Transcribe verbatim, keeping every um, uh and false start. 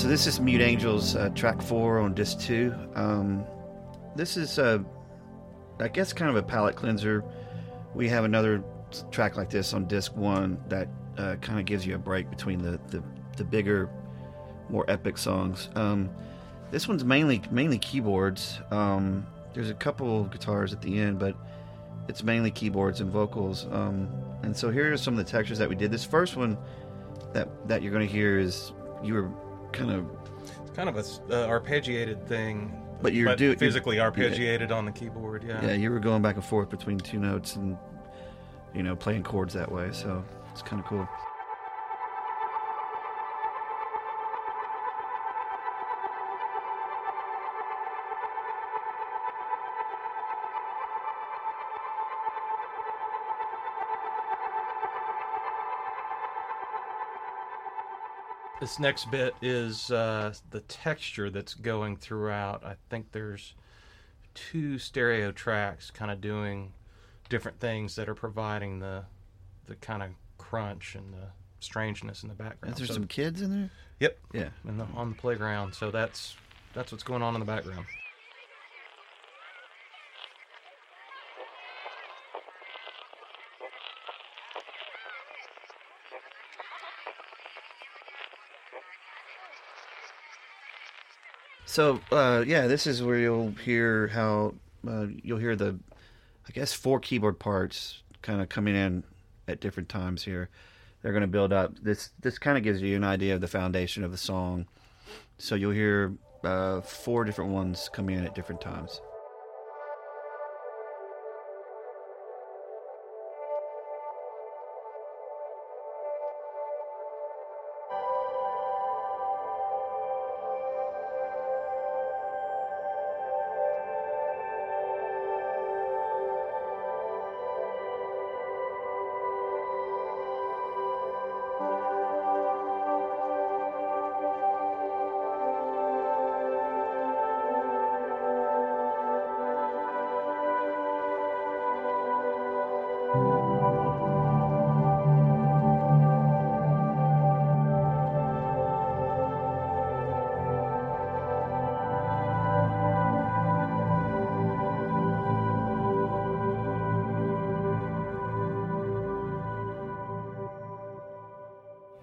so this is Mute Angels, uh, track four on disc two. Um, this is, uh, I guess, kind of a palate cleanser. We have another track like this on disc one that uh, kind of gives you a break between the, the, the bigger, more epic songs. Um, this one's mainly mainly keyboards. Um, there's a couple guitars at the end, but it's mainly keyboards and vocals. Um, and so here are some of the textures that we did. This first one that that you're going to hear is you were kind of it's kind of a uh, arpeggiated thing, but you're but doing physically arpeggiated yeah. on the keyboard. Yeah, yeah, you were going back and forth between two notes and you know playing chords that way. So it's kind of cool. This next bit is uh, the texture that's going throughout. I think there's two stereo tracks kind of doing different things that are providing the the kind of crunch and the strangeness in the background. Is there so, some kids in there? Yep. Yeah. In the, on the playground. So that's that's what's going on in the background. So uh, yeah, this is where you'll hear how uh, you'll hear the, I guess, four keyboard parts kind of coming in at different times here. They're going to build up. This this kind of gives you an idea of the foundation of the song. So you'll hear uh, four different ones coming in at different times.